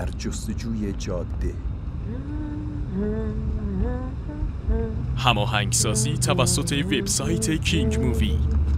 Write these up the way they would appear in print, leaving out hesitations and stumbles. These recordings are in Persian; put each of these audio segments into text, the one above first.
در جستجوی جاده. هماهنگسازی توسط وبسایت کینگ مووی.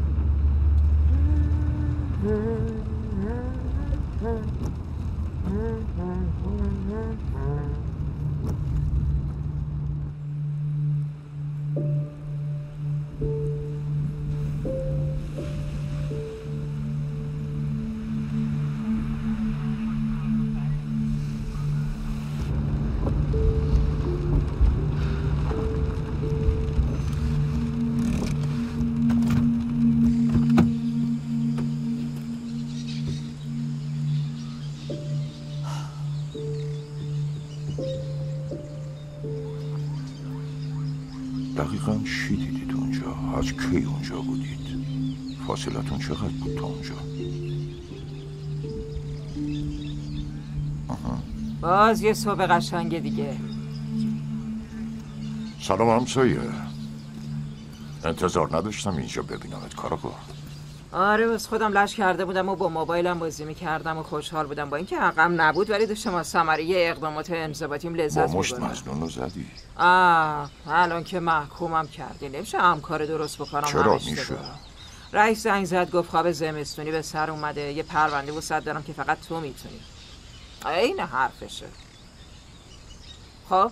دقیقاً چی دیدید اونجا؟ از کی اونجا بودید؟ فاصلتون چقدر بود تا اونجا؟ باز یه صبح قشنگ دیگه. سلام همسایه. انتظار نداشتم اینجا ببینمت کاراگاه. آره بس خودم لش کرده بودم و با موبایلم بازی میکردم و خوشحال بودم با اینکه حقم نبود، ولی داشتم از ثمره اقدامات انضباطیم لذت می‌بردم. با مشت مظنون رو زدی؟ الان که محکومم کردی نمیشه همکار درست بکنم. چرا میشه؟ رئیس زنگ زد گفت خواب زمستونی به سر اومده، یه پرونده وسط دارم که فقط تو میتونی. این حرفشه. خب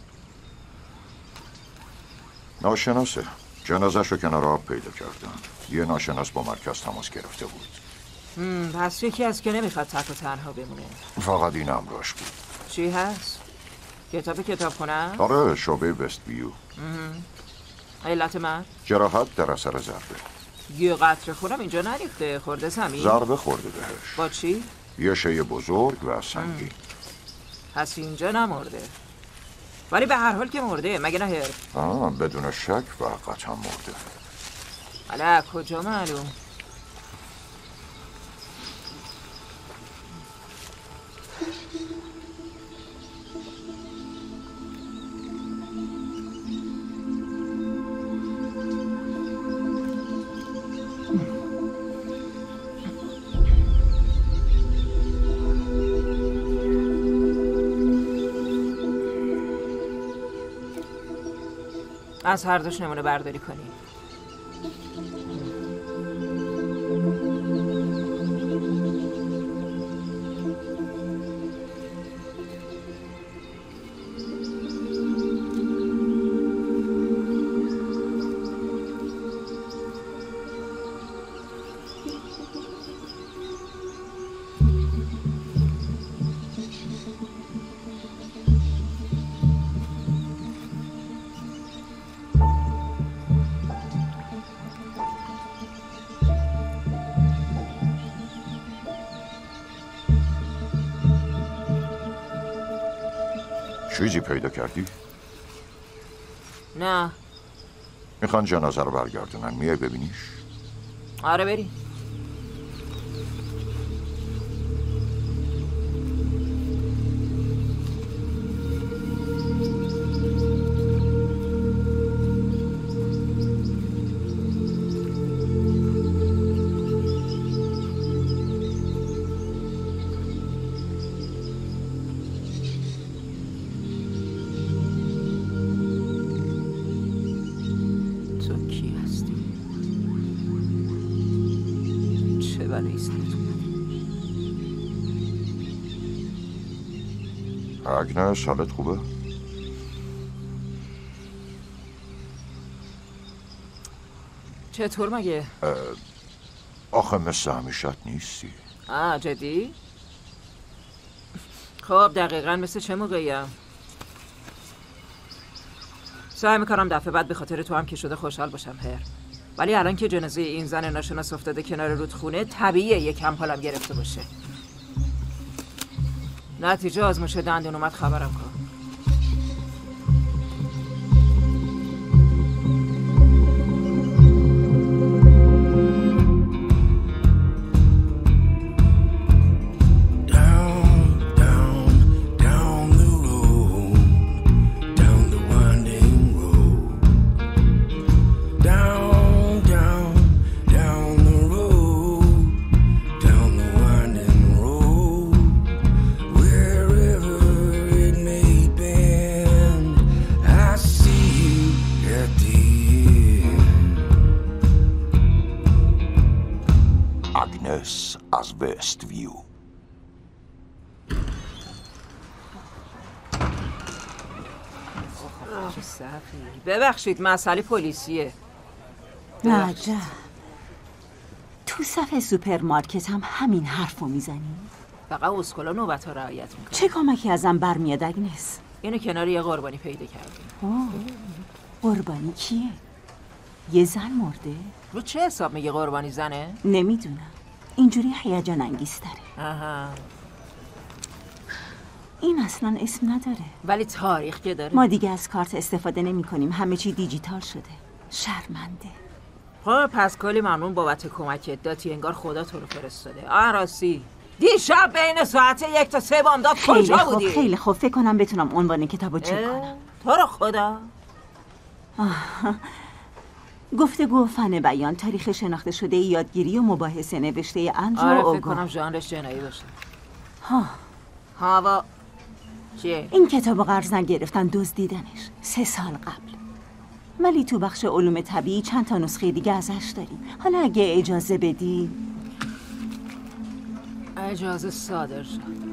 ناشناسه. جنازه‌شو کنار آب پیدا کردم. یه ناشناس با مرکز تماس گرفته بود. پس یکی از که نمیخواد تک و تنها بمونه. فقط این امراش بود. چی هست؟ کتابخونه؟ آره، شعبه وست بیو. علت من؟ جراحت در اثر ضربه. یه قطره خونم اینجا نریخته، خورده زمین؟ ضربه خورده بهش. با چی؟ یه شی بزرگ و سنگین. پس اینجا نمرده، ولی به هر حال که مرده، مگه نه هر؟ بدون شک و قطعا مرده. حالا کجا معلوم؟ از هر دوش نمونه برداری کنی. چیزی پیدا کردی؟ نه. میخوان جنازه رو برگردونن، میای ببینیش؟ آره بریم. اگنس، حالت خوبه؟ چطور مگه؟ آخه مثل همیشت نیستی. جدی؟ خب دقیقاً مثل چه موقعیم؟ سعی میکنم دفعه بعد به خاطر تو هم که شده خوشحال باشم ولی الان که جنازه این زن ناشناس افتاده کنار رودخونه، طبیعیه یکم حالم گرفته باشه. نتیجه آزمایش دندون اومد، خبرم کن. Wherever اس از وست ویو. چه صفی. ببخشید مسئله پلیسیه. عجب. تو صف سوپرمارکت هم همین حرفو میزنی؟ فقط اسکولا نوبت ها رعایت میکنه. چه کمکی ازم برمیاد اگنس؟ اینو کنار یه قربانی پیدا کردیم. قربانی کیه؟ یه زن مرده؟ رو چه حساب میگه قربانی زنه؟ نمیدونم. اینجوری هیجان انگیزتره. آها. این اصلا اسم نداره. ولی تاریخ که داره. ما دیگه از کارت استفاده نمی کنیم. همه چی دیجیتال شده. شرمنده. خب پس کلی ممنون بابت کمکت. داتی انگار خدا تو رو فرستاده. راستی دیشب بین ساعت 1 تا 3 بامداد کجا بودی؟ خیلی خوب. فکر کنم بتونم عنوان کتابو چک کنم. تو رو خدا. گفتگو فن بیان، تاریخ شناخته شده یادگیری و مباحثه، نوشته اندرو آره اوگو. فکر کنم ژانرش جنایی باشه. هوا چیه؟ این کتابو قرض نگرفتن، دزدیدنش 3 سال قبل. ولی تو بخش علوم طبیعی چند تا نسخه دیگه ازش داریم. حالا اگه اجازه بدی. اجازه صادر شد.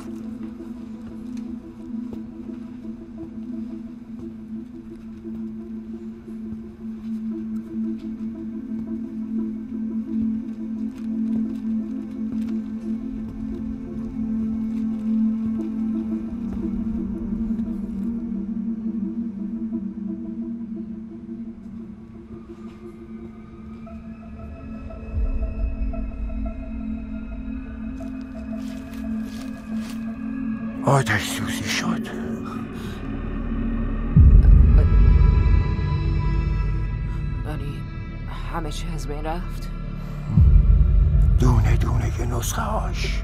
آتش سوزی شد. یعنی همه چی از بین رفت؟ دونه دونه که نسخه هاش.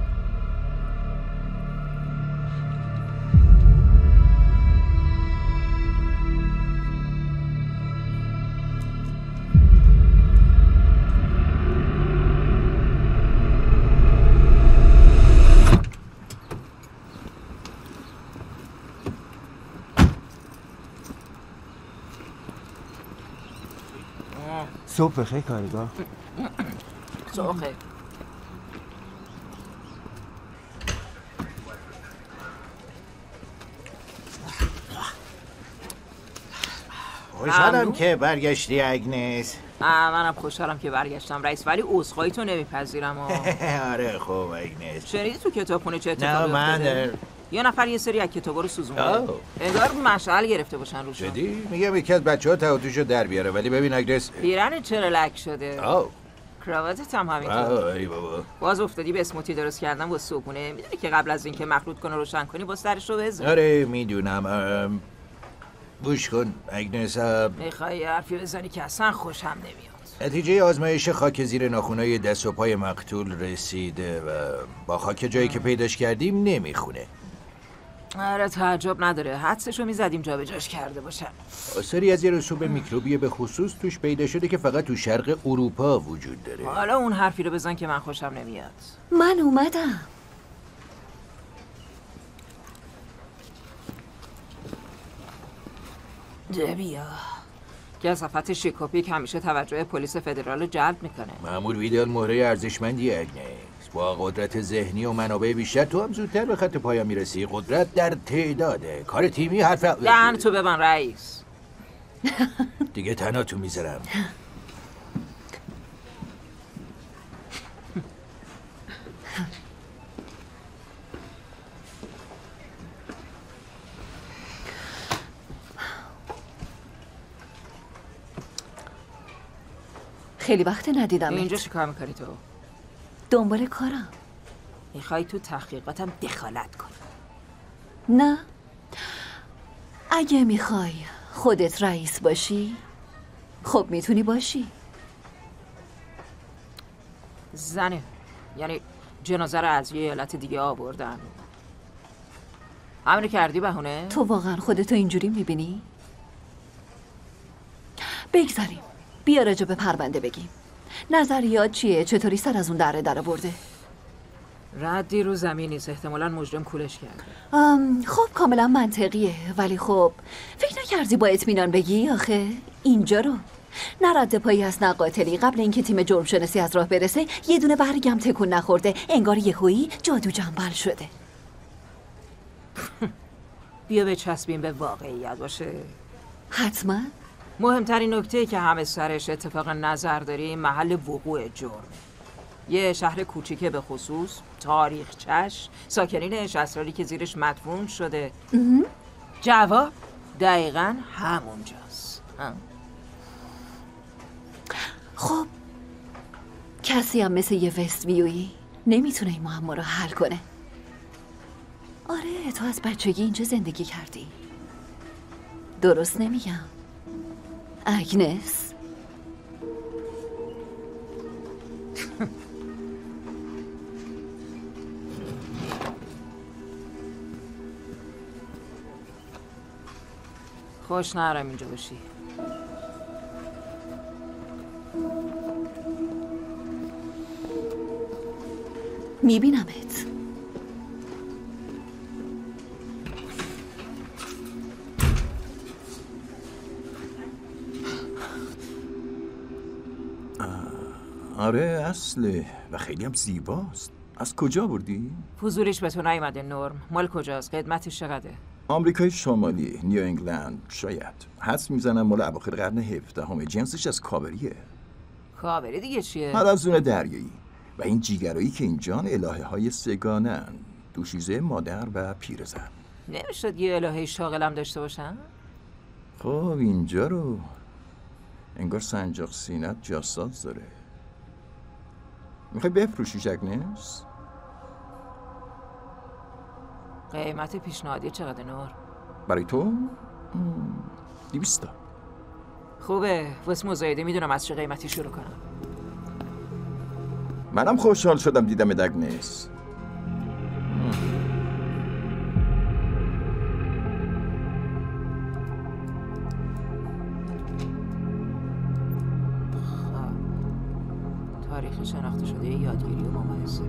صبح بخیر کارگاه. صبح بخیر. خوشحالم که برگشتی اگنس. منم خوشحالم که برگشتم رئیس، ولی عذرخواهی تو نمیپذیرم. آره خوب اگنس. شنیدی تو کتابخونه چه اتفاقی نه من افتاده؟ یه نفر یه سری از کتابا رو سوزونده. انگار مشعل گرفته باشن روشون. جدی؟ میگم یکی از بچه‌ها تهاتوشو در بیاره، ولی ببین اگنس پیرن چرا لک شده؟ کراواتت هم همینطور. ای بابا. باز افتادی به اسموتی درست کردن با صبحونه. میدونی که قبل از اینکه مخلوط کنه روشن کنی با سرش رو بزن. آره میدونم. گوش کن اگنس. میخوای حرفی بزنی که اصلا خوشم نمیاد. نتیجه آزمایش خاک زیر ناخنای دست و پای مقتول رسیده و با خاک جایی که پیداش کردیم نمیخونه. آره تعجب نداره، حدسشو میزدیم جابجاش کرده باشن. آثاری از یه رسوب میکروبی به خصوص توش پیدا شده که فقط تو شرق اروپا وجود داره. حالا اون حرفی رو بزن که من خوشم نمیاد. من اومدم. دبیا کثافت شیکوپیک همیشه توجه پلیس فدرال رو جلب میکنه. مأمور ویدال مهره ارزشمندی اگنس. با قدرت ذهنی و منابع بیشتر تو هم زودتر به خط پایان میرسی. قدرت در تعداده. کار تیمی حرف دهن تو ببن رئیس. دیگه تنها تو میذارم. خیلی وقت ندیدم. اینجا چیکار میکنی تو؟ دنبال کارم. میخوای تو تحقیقاتم دخالت کنی؟ نه، اگه میخوای خودت رئیس باشی خب میتونی باشی. زنه، یعنی جنازه رو از یه ایالت دیگه آوردن. همینو کردی بهونه؟ تو واقعا خودتو اینجوری میبینی؟ بگذاریم، بیا راجع به پرونده بگیم. نظریات چیه؟ چطوری سر از اون در برده؟ ردی رو زمین نیست، احتمالاً مجرم کولش کرده. خب کاملا منطقیه، ولی خب فکر نکردی با اطمینان بگی آخه اینجا رو نه رد پایی هست نه قاتلی. قبل اینکه تیم جرم شناسی از راه برسه یه دونه برگم تکون نخورده. انگار یهویی جادو جنبل شده. بیا بچسبیم به واقعیت باشه. حتما. مهمترین نکته که همه سرش اتفاق نظر داریم محل وقوع جرمه. یه شهر کوچیکه به خصوص، تاریخچش، ساکنینش، اسراری که زیرش مدفون شده. جواب دقیقاً همونجاست. خب کسی هم مثل یه وست ویویی نمیتونه این معما رو حل کنه. آره تو از بچگی اینجا زندگی کردی. درست نمیگم اگنس؟ خوش نرم اینجا باشی. میبینمت. آره اصله و خیلی هم زیباست. از کجا بردی؟ فضولیش به تو نیومده نورم. مال کجاست؟ قدمتش چقدره؟ آمریکای شمالی، نیو انگلند شاید. حدس میزنم مال اواخر قرن 17 جنسش از کابریه. کابری دیگه چیه؟ حلزون دریایی. و این جیگرایی که اینجان الهه های سگانن، دوشیزه مادر و پیرزن. نمیشد یه الهه شاغلم داشته باشن؟ خب اینجا رو انگار سنجاق سینت جاساز داره. میخوای بفروشیش اگنس؟ قیمت پیشنهادی چقدر نور؟ برای تو؟ 200 تا. خوبه، واسه مزایده میدونم از چه قیمتی شروع کنم. منم خوشحال شدم دیدم اگنس. تاریخ شناخته شده یادگیری و ممارسه.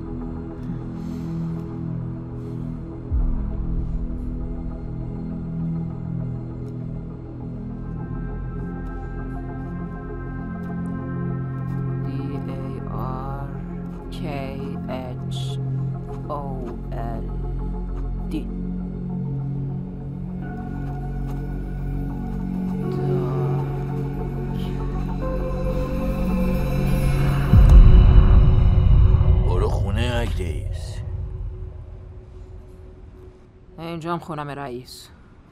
اینجا هم خونم رئیس.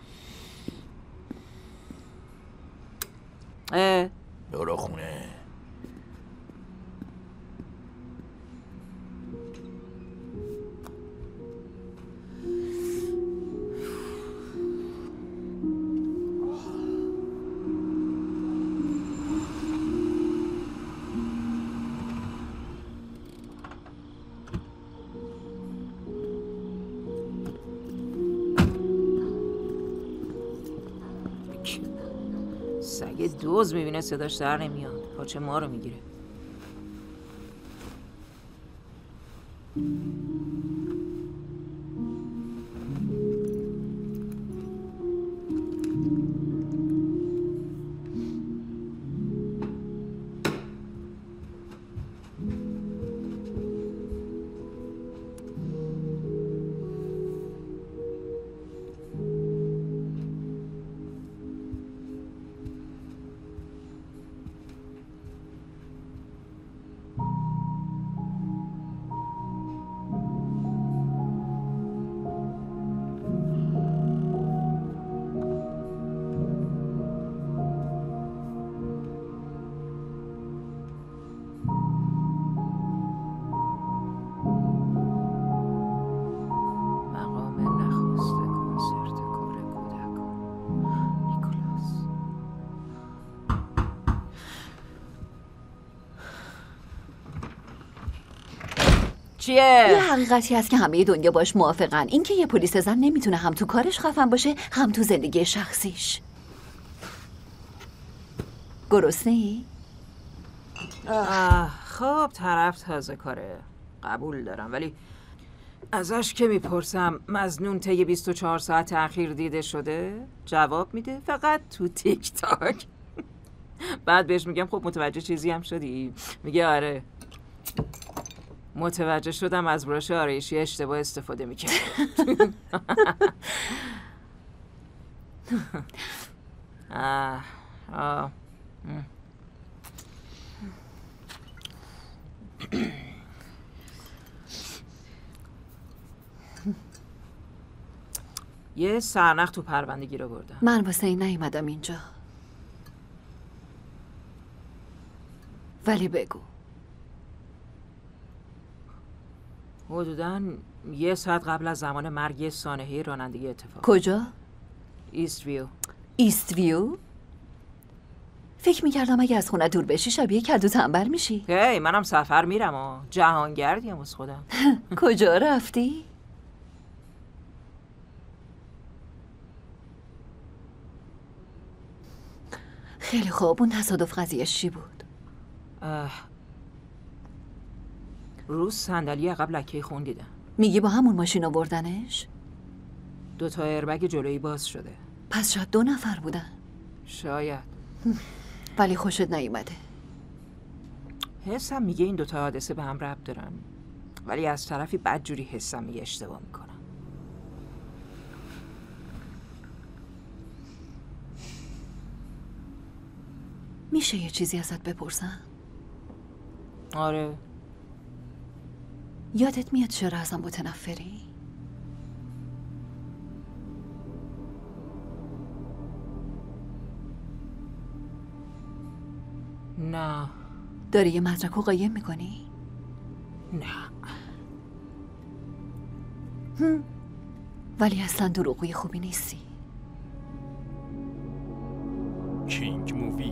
برو خونه. سگ دوز میبینه صداش در نمیاد، پاچه ما رو میگیره. چیه؟ یه حقیقتی هست که همه دنیا باش موافقن، اینکه یه پلیس زن نمیتونه هم تو کارش خفن باشه هم تو زندگی شخصیش. گرسنه‌ای؟ خب طرف تازه کاره، قبول دارم، ولی ازش که میپرسم مظنون طی 24 ساعت تأخیر دیده شده جواب میده فقط تو تیک تاک. بعد بهش میگم خب متوجه چیزی هم شدی؟ میگه آره متوجه شدم از براش آرایشی اشتباه استفاده میکنم. یه سرنخ تو پرونده گیر آوردم. من واسه این نیومدم اینجا، ولی بگو. حدوداً 1 ساعت قبل از زمان مرگ سانحه رانندگی اتفاق. کجا؟ ایست ویو. ایست ویو؟ فکر میکردم اگه از خونه دور بشی شبیه کدو تنبل میشی. هی منم سفر میرم جهانگردیم از خودم. کجا رفتی؟ خیلی خوب. اون تصادف قضیهش چی بود؟ روز صندلی عقب لکه خون دیدم. میگی با همون ماشین آوردنش؟ 2 تا ایربگ جلویی باز شده. پس شاید 2 نفر بودن. شاید. ولی خوشت نیومده. حسم میگه این 2 تا حادثه به هم ربط دارن، ولی از طرفی بدجوری حسم میگه اشتباه میکنم. میشه یه چیزی ازت بپرسم؟ آره. یادت میاد چرا ازم متنفری؟ نه. داری یه مدرک رو قایم میکنی؟ نه. ولی اصلا دروغوی خوبی نیستی. کینگ مووی.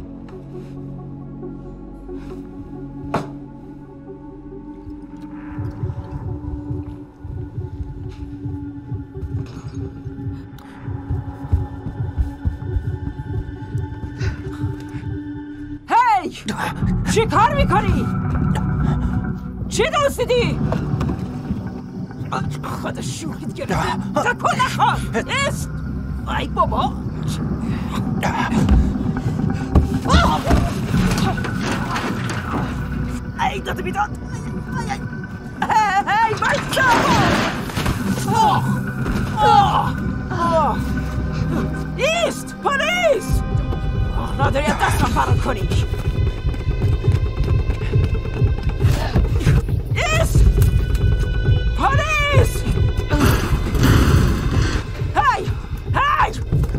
چی کار میکنی؟ چی دزدیدی؟ خدا شوخیت گرفته. تکون نخور. است. ای بابا. ای داده بیداد. ای بچه. ایست پلیس. نداری از دستم فرار کنی. پلیس! هی! هی!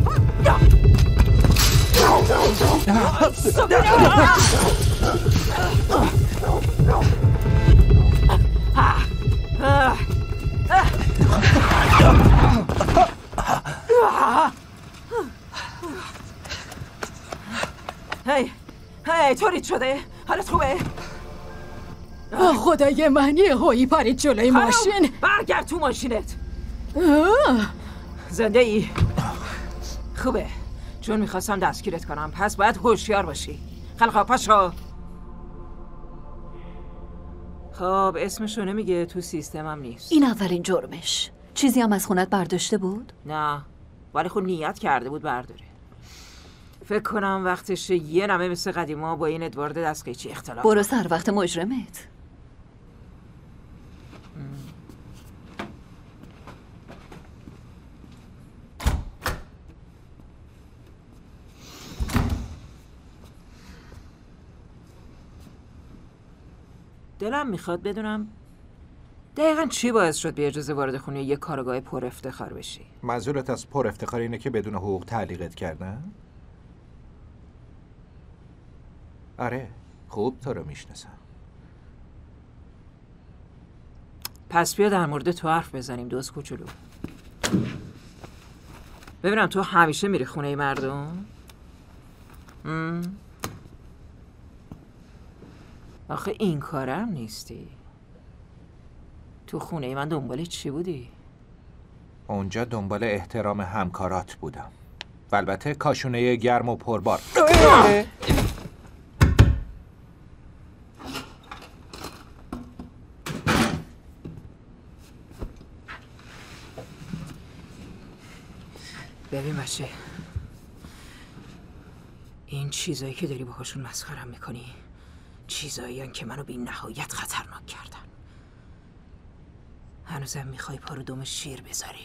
هی طوریت شده؟ حالت خوبه؟ خدای من یه هایی پرید جلوی ماشین. برگرد تو ماشینت. زنده ای؟ خوبه، چون میخواستم دستگیرت کنم، پس باید هوشیار باشی. خلقا پاشو. خب اسمشو نمیگه، تو سیستمم نیست. این اولین جرمش. چیزی هم از خونت برداشته بود؟ نه، ولی خود نیت کرده بود برداره. فکر کنم وقتشه یه نمه مثل قدیما با این ادوارد دستقیچی اختلاف. برو سر وقت مجرمت. دلم میخواد بدونم دقیقاً چی باعث شد بی اجازه وارد خونه یه کارگاه پر افتخار بشی؟ منظورت از پر افتخار اینه که بدون حقوق تعلیقت کردن؟ آره، خوب تو رو میشناسم. پس بیا در مورد تو حرف بزنیم دوست کوچولو. ببینم تو همیشه میری خونه مردم؟ آخه این کارم نیستی. تو خونه من دنبال چی بودی؟ اونجا دنبال احترام همکارات بودم. و البته کاشونه گرم و پربار. ببین بچه، این چیزایی که داری باهاشون مسخرم میکنی چیزایی هن که منو بی نهایت خطرناک کردن. هنوزم میخوای پا رو دم شیر بذاری؟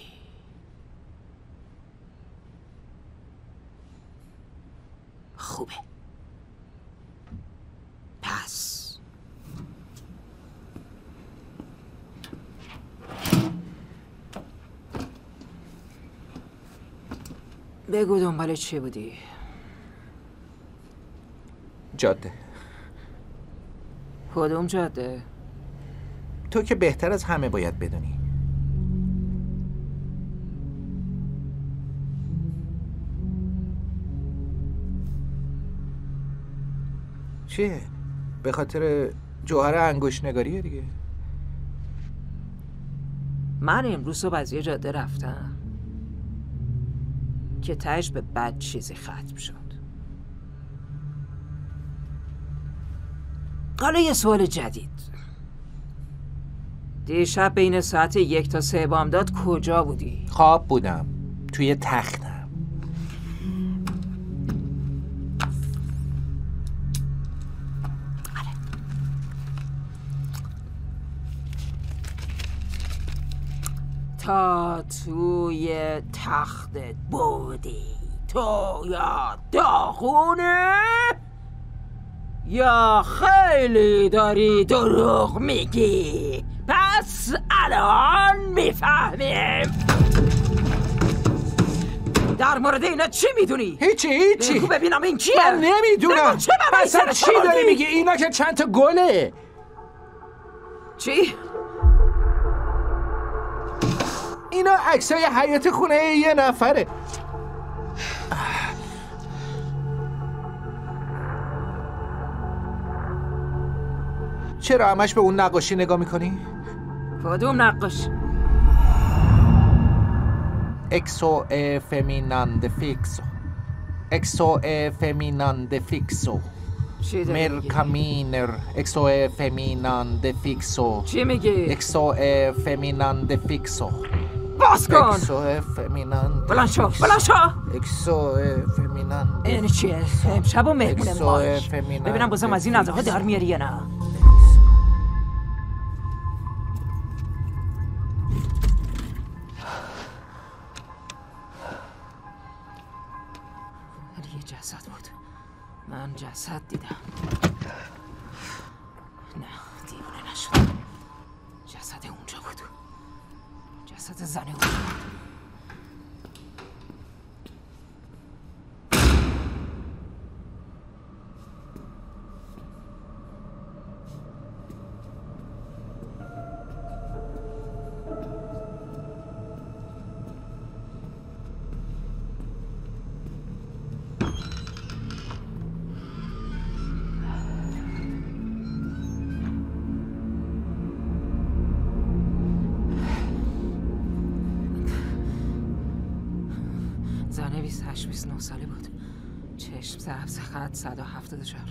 خوبه. پس بگو دنبال چی بودی؟ جاده. کدوم جاده؟ تو که بهتر از همه باید بدونی. چیه؟ به خاطر جوهر انگشت نگاریه دیگه. من امروز صبح از یه جاده رفتم که تهش به بد چیزی ختم شد. حالا یه سوال جدید. دیشب بین ساعت 1 تا 3 بامداد کجا بودی؟ خواب بودم توی تختم. تا توی تختت بودی تو یا داغونه یا خیلی داری دروغ میگی؟ پس الان میفهمیم. در مورد اینا چی میدونی؟ هیچی. بگو ببینم این چیه؟ من نمیدونم. اصلا چی داری میگی؟ اینا که چند تا گله. چی؟ اینا عکسای حیاط خونه یه نفره. چرا همش به اون نقاشی نگاه میکنی؟ کدوم نقاشی؟ اکسو فمیناند فیکسو. اکسو فمیناند فیکسو. چی داری میگی؟ مرکامینر اکسو فمیناند فیکسو. چی میگی؟ اکسو فمیناند فیکسو. باز کن! اکسو فمیناند. بلند شو! اکسو فمیناند. این چیه؟ امشب و مهمونه باش. فمیناند. ببینم بازم از این نظرها در میاری یا نه. یه جسد بود. من جسد دیدم. نه دیوونه نشد. جسد اونجا بود. جسد زن اونجا بود. زنه 28-29 ساله بود. چشم سبز، خط 174.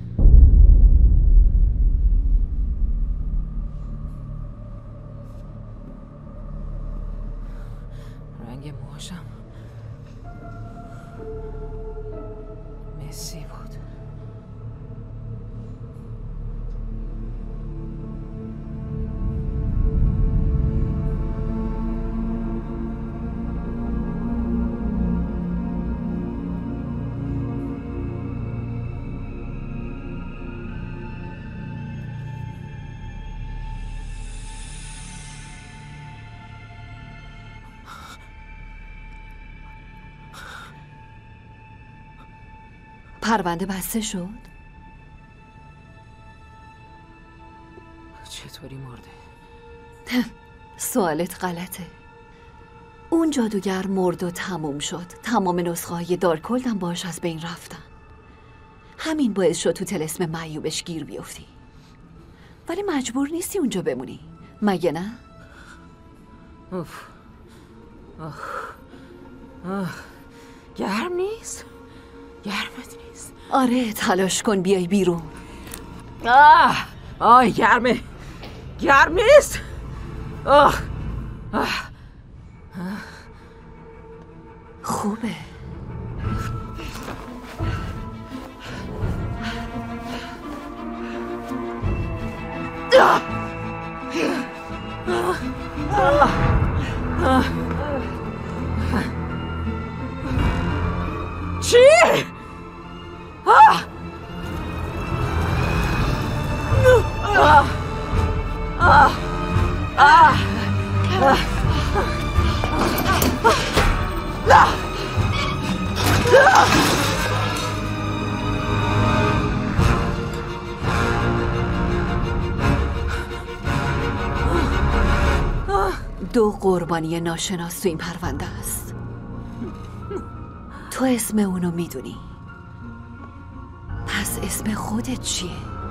رنگ موهاشم مسی بود. پرونده بسته شد؟ چطوری مرده؟ سوالت غلطه. اون جادوگر مرد و تموم شد. تمام نسخه های دارکولدم باش از بین رفتن. همین باعث شد تو طلسم معیوبش گیر بیفتی. ولی مجبور نیستی اونجا بمونی، مگه نه؟ گرم نیست؟ گرمت نیست؟ آره تلاش کن بیای بیرون. گرمه. گرم نیست؟ خوبه. چی؟ دو قربانی ناشناس تو این پرونده است. تو اسم اونو میدونی، پس اسم خودت چیه؟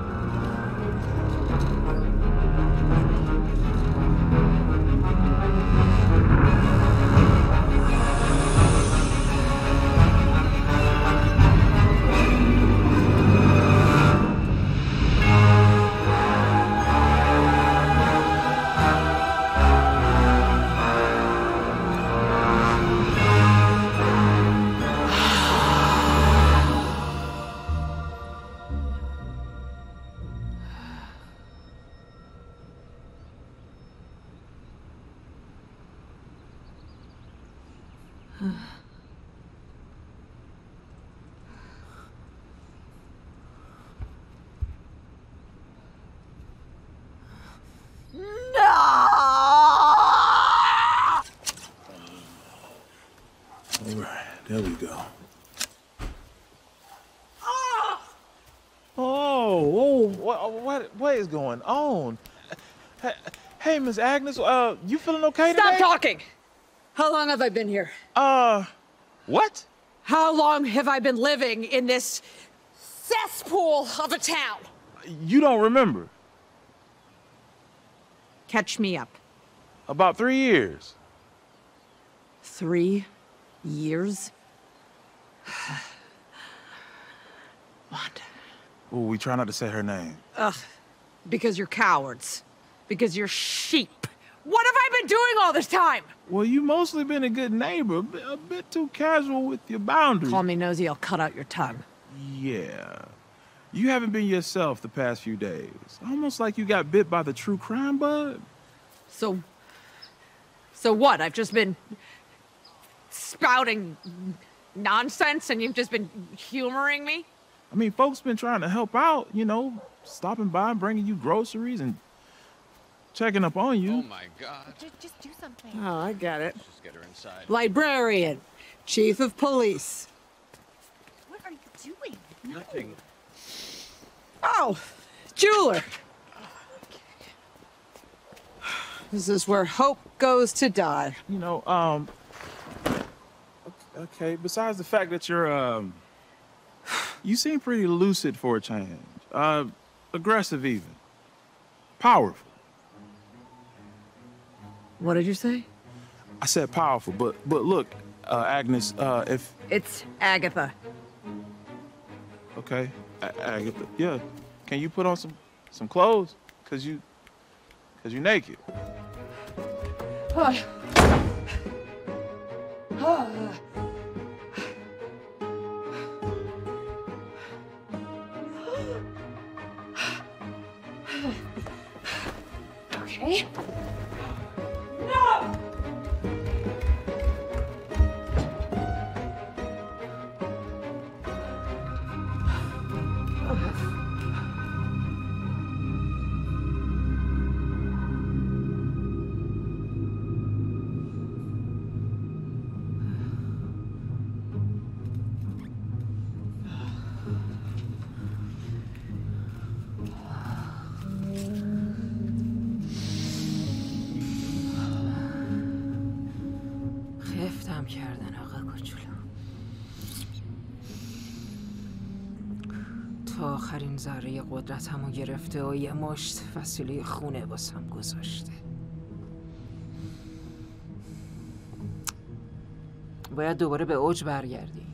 There we go. Oh, what is going on? Hey, Miss Agnes, you feeling okay today? Stop talking! How long have I been here? What? How long have I been living in this cesspool of a town? You don't remember? Catch me up. About 3 years. 3 years? Wanda. Oh, we try not to say her name. Ugh. Because you're cowards. Because you're sheep. What have I been doing all this time? Well, you mostly been a good neighbor, a bit too casual with your boundaries. Call me nosy, I'll cut out your tongue. Yeah. You haven't been yourself the past few days. Almost like you got bit by the true crime bug. So what? I've just been spouting nonsense and you've just been humoring me? I mean, folks been trying to help out, you know, stopping by and bringing you groceries and checking up on you. Oh my God. Just do something. Oh, I get it. Let's just get her inside. Librarian, chief of police. What are you doing? Nothing. Oh, jeweler. This is where hope goes to die. You know, okay, besides the fact that you're, you seem pretty lucid for a change. Aggressive even. Powerful. What did you say? I said powerful, but look, Agnes, if... It's Agatha. Okay, Agatha, yeah. Can you put on some clothes? Cause you naked. Okay. خفتم کردن آقا کوچولو. تا آخرین ذره قدرتمو گرفته و یه مشت فسیله خونه واسم گذاشته. باید دوباره به اوج برگردی.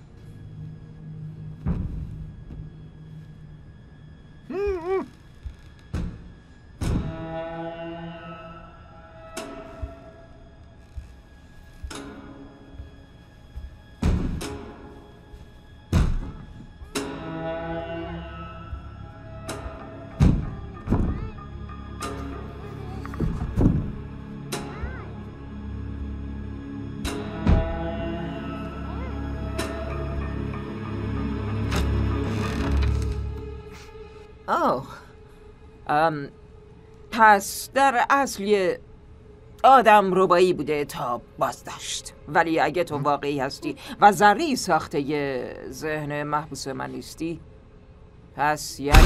پس در اصل یه آدم ربایی بوده تا بازداشت. ولی اگه تو واقعی هستی و ذره‌ای ساخته یه ذهن محبوس من نیستی، پس یعنی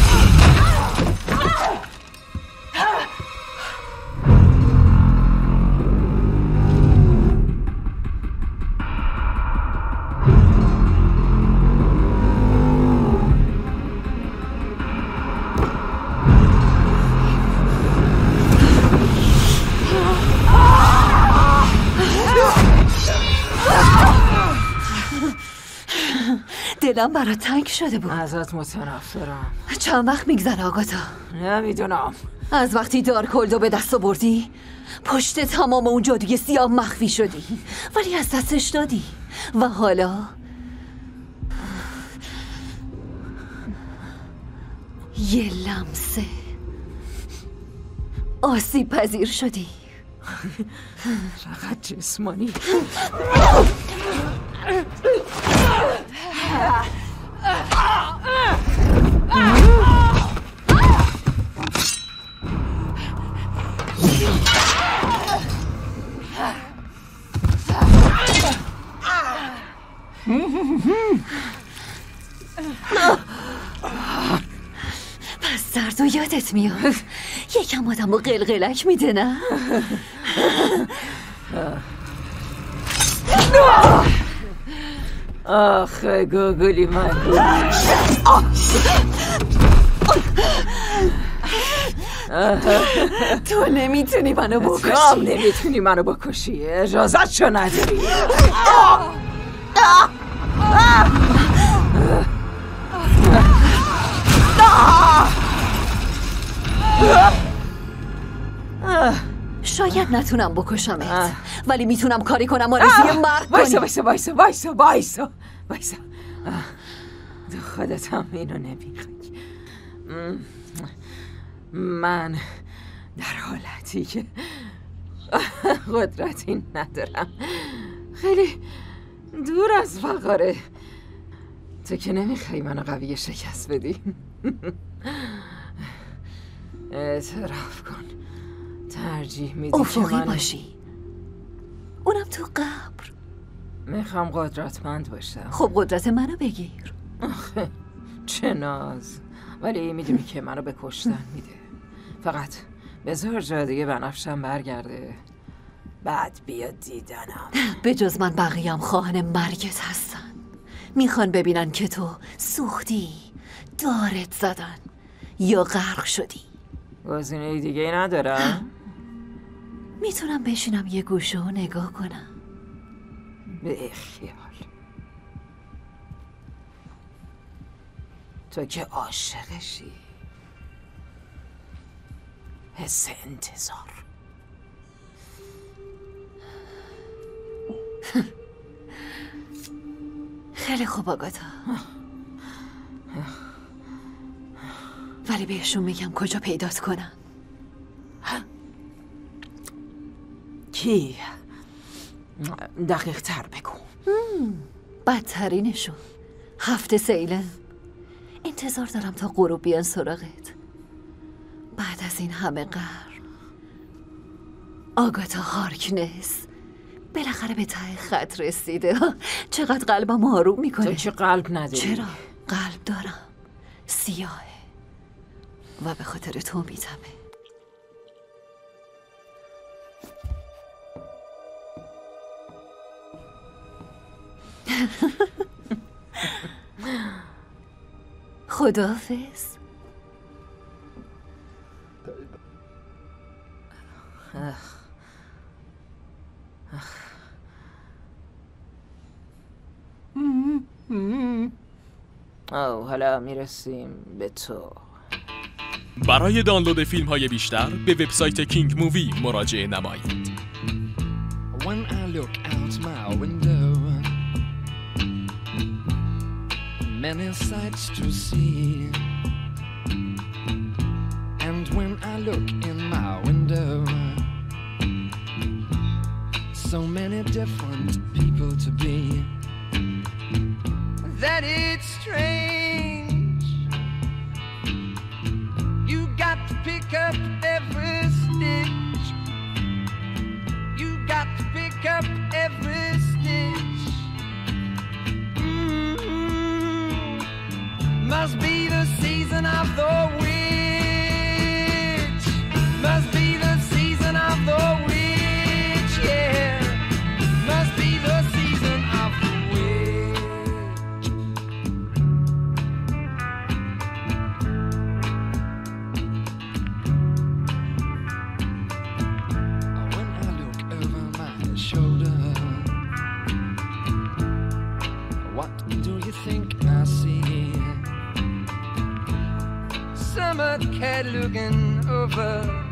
دلم برات تنگ شده بود. ازت متنفرم. چند وقت میگذره آگاتا؟ نمیدونم. از وقتی دارکولدو به دست آوردی پشت تمام اون جادوی سیاه مخفی شدی، ولی از دستش دادی و حالا یه لمسه آسیب پذیر شدی. فقط جسمانی. پس درد و یادت میاد. یکم آدم رو قلقلک میده نه؟ آخه گوگلی من تو نمیتونی منو بکشی. نمیتونی منو بکشی. اجازت شو نداری. شاید نتونم بکشمت، ولی میتونم کاری کنم آرزوی مرگ کنی. وایسا تو خودت هم اینو نمیخوای. من در حالتی که قدرتی ندارم، خیلی دور از وقاره. تو که نمیخوای منو قوی شکست بدی. اعتراف کن ترجیح میدی افقی باشی، اونم تو قبر. میخوام قدرتمند باشم. خب قدرت منو بگیر. آخه چه ناز. ولی میدونی که منو به کشتن میده. فقط بذار جا دیگه بنفشم برگرده، بعد بیا دیدنم. به جز من بقیه‌ام خواهان مرگت هستن. میخوان ببینن که تو سوختی، دارت زدن یا غرق شدی. گزینه دیگه ای ندارم؟ میتونم بشینم یه گوشه و نگاه کنم. به خیال تو که عاشقشی. حس انتظار. خیلی خوب آگاتا، ولی بهشون میگم کجا پیدات کنم. کی؟ دقیق تر بگو. بدترینشون هفته سیلن. انتظار دارم تا غروب بیان سراغت. بعد از این همه قرن آگاتا هارکنس بالاخره به ته خط رسیده. چقدر قلبم آروم میکنه. تو که قلب نداری. چرا؟ قلب دارم، سیاهه و به خاطر تو میتمه. خداحافظ. حالا میرسیم به تو. برای دانلود فیلم های بیشتر به وبسایت کینگ مووی مراجعه نمایید. When I look out my window, many sights to see. And when I look in my window, so many different people to be, that it's strange Must be the season of the witch. Must be the season of the witch, yeah. Must be the season of the witch. When I look over my shoulder, what do you think I see? Summer cat looking over